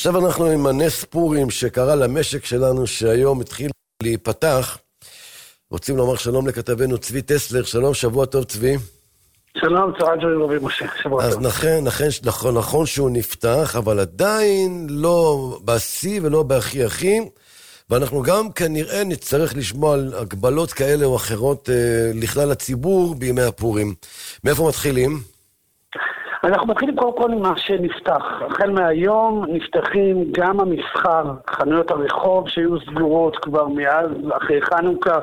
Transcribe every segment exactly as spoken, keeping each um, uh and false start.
עכשיו אנחנו עם הנס פורים שקרה למשק שלנו, שהיום התחיל להיפתח. רוצים לומר שלום לכתבנו צבי טסלר. שלום, שבוע טוב צבי. שלום, צהריים טובים רבי משה. אז נכון, נכון, נכון, נכון שהוא נפתח, אבל עדיין לא בשיא ולא בהכי הכי, ואנחנו גם כנראה נצטרך לשמוע על הגבלות כאלה או אחרות אה, לכלל הציבור בימי הפורים. מאיפה מתחילים? אנחנו מתחילים קודם כל עם מה שנפתח. החל מהיום נפתחים גם המסחר, חנויות הרחוב שהיו סגורות כבר מאז, אחרי חנוכה,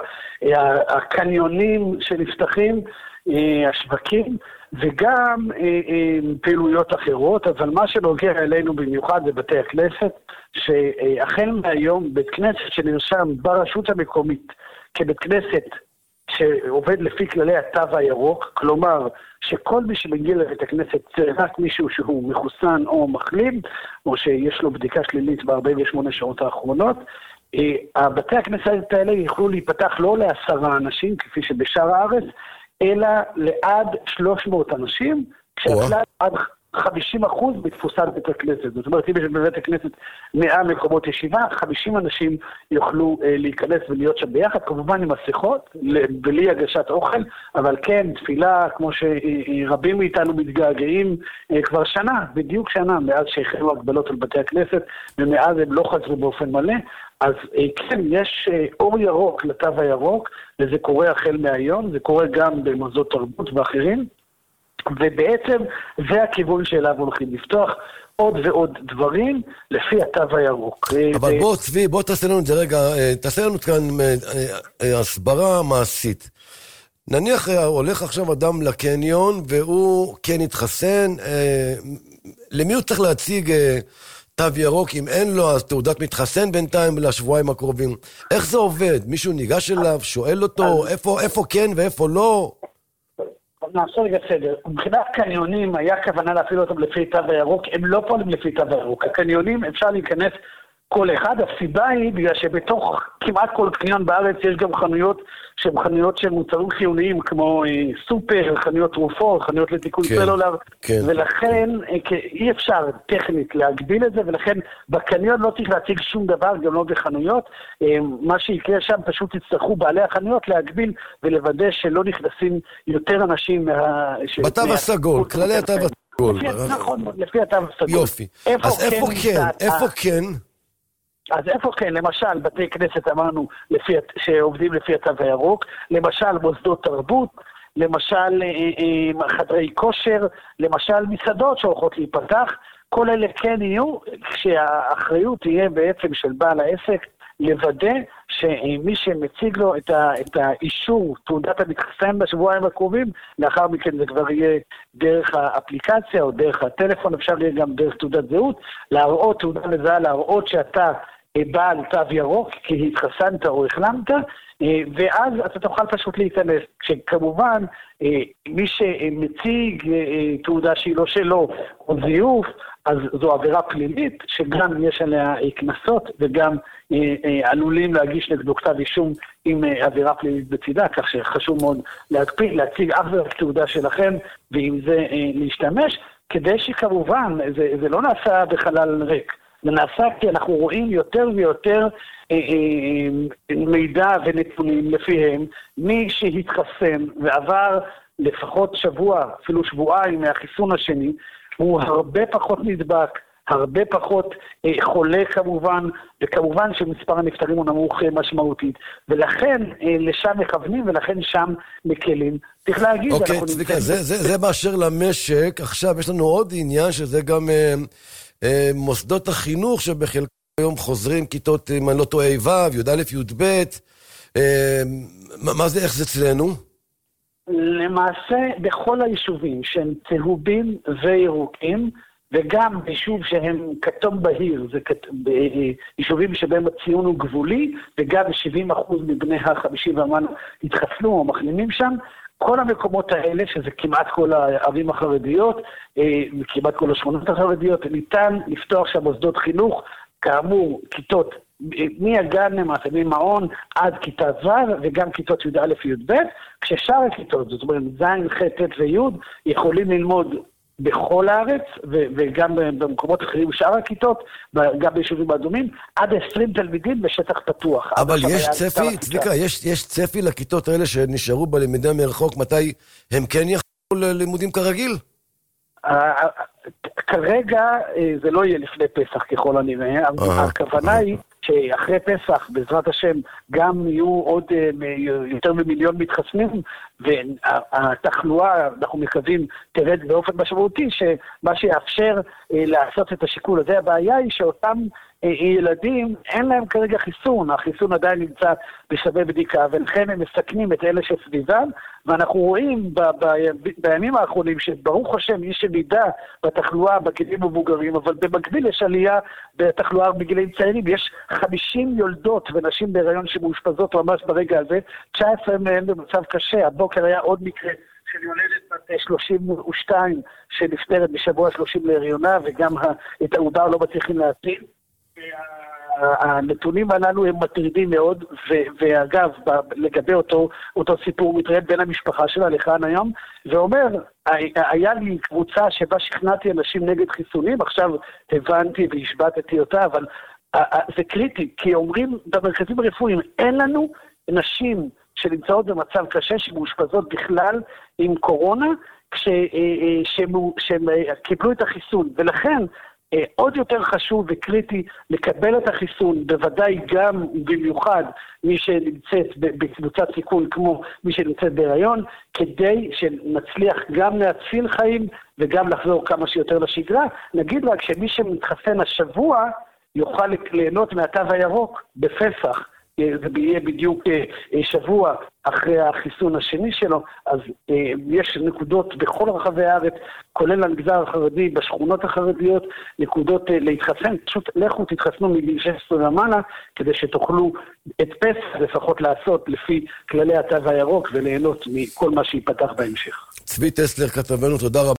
הקניונים שנפתחים, השווקים, וגם פעילויות אחרות, אבל מה שנוגע אלינו במיוחד זה בתי הכנסת, שהחל מהיום בית כנסת שנרשם ברשות המקומית כבית כנסת שעובד לפי כללי התו הירוק, כלומר שכל מי שמגיע לבית הכנסת רק מישהו שהוא מחוסן או מחלים, או שיש לו בדיקה שלילית ב-ארבעים ושמונה שעות האחרונות, בתי הכנסת האלה יוכלו להיפתח לא לעשרה אנשים כפי שבשאר הארץ, אלא לעד שלוש מאות אנשים, כשהכלל עד חמישים אחוז בתפוסת בית הכנסת. זאת אומרת, אם יש בבית הכנסת מאה מקומות ישיבה, חמישים אנשים יוכלו אה, להיכנס ולהיות שם ביחד, כמובן עם מסכות, בלי הגשת אוכל, אבל כן, תפילה, כמו שרבים מאיתנו מתגעגעים, אה, כבר שנה, בדיוק שנה, מאז שהחלו הגבלות על בתי הכנסת, ומאז הם לא חזרו באופן מלא, אז אה, כן, יש אה, אור ירוק לתו הירוק, וזה קורה החל מהיום, זה קורה גם במוסדות תרבות ואחרים, ובעצם זה הכיוון שאליו הולכים לפתוח עוד ועוד דברים לפי התו הירוק. אבל בוא צבי, בוא תעשה לנו את זה רגע, תעשה לנו כאן הסברה מעשית. נניח הולך עכשיו אדם לקניון והוא כן התחסן, למי הוא צריך להציג תו ירוק אם אין לו אז תעודת מתחסן בינתיים לשבועיים הקרובים? איך זה עובד? מישהו ניגש אליו, שואל אותו איפה, איפה כן ואיפה לא? נעשה רגע סדר. מבחינת קניונים היה כוונה להפעיל אותם לפי תו הירוק, הם לא פועלים לפי תו הירוק. הקניונים אפשר להיכנס כל אחד, הסיבה היא בגלל שבתוך כמעט כל קניון בארץ יש גם חנויות שהן חנויות של מוצרים חיוניים כמו אה, סופר, חנויות תרופות, חנויות לתיקון כן, סלולר, כן, ולכן כן. אה, אי אפשר טכנית להגביל את זה, ולכן בקניון לא צריך להציג שום דבר, גם לא בחנויות. אה, מה שיקרה שם פשוט יצטרכו בעלי החנויות להגביל ולוודא שלא נכנסים יותר אנשים מה... בתו מה... הסגול, כללי התו הסגול. לפי, נכון, לפי התו הסגול. יופי. איפה אז כן איפה כן? איפה כן? אז איפה כן, למשל, בתי כנסת אמרנו לפי, שעובדים לפי התו הירוק, למשל מוסדות תרבות, למשל חדרי כושר, למשל מסעדות שהולכות להיפתח, כל אלה כן יהיו, כשהאחריות תהיה בעצם של בעל העסק, לוודא שמי שמציג לו את, ה, את האישור, תעודת המתחסן בשבועיים הקרובים, לאחר מכן זה כבר יהיה דרך האפליקציה או דרך הטלפון, אפשר יהיה גם דרך תעודת זהות, להראות תעודה מזהה, להראות שאתה בעל תו ירוק, כי התחסנת או החלמת, ואז אתה תוכל פשוט להיכנס. שכמובן, מי שמציג תעודה שהיא לא שלו, או זיוף, אז זו עבירה פלילית, שגם יש עליה כנסות, וגם עלולים להגיש נגדו כתב אישום עם עבירה פלילית בצידה, כך שחשוב מאוד להקפיד, להציג אך ורק תעודה שלכם, ועם זה להשתמש, כדי שכמובן, זה, זה לא נעשה בחלל ריק. זה נעשה כי אנחנו רואים יותר ויותר אה, אה, מידע ונתונים לפיהם, מי שהתחסן ועבר לפחות שבוע, אפילו שבועיים מהחיסון השני, הוא הרבה פחות נדבק, הרבה פחות אה, חולה כמובן, וכמובן שמספר הנפטרים הוא נמוך אה, משמעותית, ולכן אה, לשם מכוונים ולכן שם מקלים. צריך להגיד, אוקיי, צביקה, זה, זה, זה באשר למשק. עכשיו יש לנו עוד עניין שזה גם... אה... מוסדות החינוך שבחלק היום חוזרים כיתות, אם אני לא טועה, ו', י' א', י' ב', מה זה, איך זה אצלנו? למעשה, בכל היישובים שהם צהובים וירוקים, וגם ביישוב שהם כתום בהיר, זה יישובים שבהם הציון הוא גבולי, וגם שבעים אחוז מבני החמישים ומעלה התחסנו או מחלימים שם, כל המקומות האלה, שזה כמעט כל הערים החרדיות, כמעט כל השכונות החרדיות, ניתן לפתוח שם מוסדות חינוך, כאמור, כיתות, מהגן למעשה, ממעון עד כיתה ו' וגם כיתות י' א' י' ב', כששאר הכיתות, זאת אומרת, ז', ח', ט' וי' יכולים ללמוד בכל הארץ, ו- וגם במקומות אחרים, שאר הכיתות, גם ביישובים האדומים, עד עשרים תלמידים בשטח פתוח. אבל יש צפי, צביקה, יש, יש צפי לכיתות האלה שנשארו בלמידה מרחוק, מתי הם כן יחזרו ללימודים כרגיל? כרגע זה לא יהיה לפני פסח ככל הנראה, הכוונה היא שאחרי פסח, בעזרת השם, גם יהיו עוד יותר ממיליון מתחסנים, והתחלואה, אנחנו מקווים, תרד באופן משמעותי, שמה שיאפשר לעשות את השיקול הזה. הבעיה היא שאותם ילדים, אין להם כרגע חיסון, החיסון עדיין נמצא בשלבי בדיקה, ולכן הם מסכנים את אלה שסביבם, ואנחנו רואים ב- ב- בימים האחרונים שברוך השם יש ירידה בתחלואה בגילים מבוגרים, אבל במקביל יש עלייה בתחלואה בגילים צעירים, יש חמישים יולדות ונשים בהיריון שמאושפזות ממש ברגע הזה, תשע עשרה מהן במצב קשה. הבוקר היה עוד מקרה של יולדת בת שלושים ושתיים שנפטרת בשבוע שלושים להריונה, וגם את העובר לא מצליחים להציל. הנתונים הללו הם מטרידים מאוד, ואגב, לגבי אותו, אותו סיפור מתראה בין המשפחה שלה לכאן היום, ואומר, היה לי קבוצה שבה שכנעתי אנשים נגד חיסונים, עכשיו הבנתי והשבטתי אותה, אבל זה קריטי, כי אומרים במרכזים הרפואיים, אין לנו נשים שנמצאות במצב קשה, שמאושפזות בכלל עם קורונה, כשהם קיבלו את החיסון, ולכן, עוד יותר חשוב וקריטי לקבל את החיסון, בוודאי גם במיוחד מי שנמצאת בקבוצת סיכון כמו מי שנמצאת בהיריון, כדי שנצליח גם להציל חיים וגם לחזור כמה שיותר לשגרה. נגיד רק שמי שמתחסן השבוע יוכל ליהנות מהתו הירוק בפסח, זה יהיה בדיוק שבוע אחרי החיסון השני שלו, אז יש נקודות בכל רחבי הארץ, כולל המגזר החרדי, בשכונות החרדיות, נקודות להתחסן, פשוט לכו תתחסנו מגיל שש עשרה ומעלה, כדי שתוכלו את פסח לפחות לעשות לפי כללי התו הירוק, וליהנות מכל מה שיפתח בהמשך. צבי טסלר כתבנו, תודה רבה.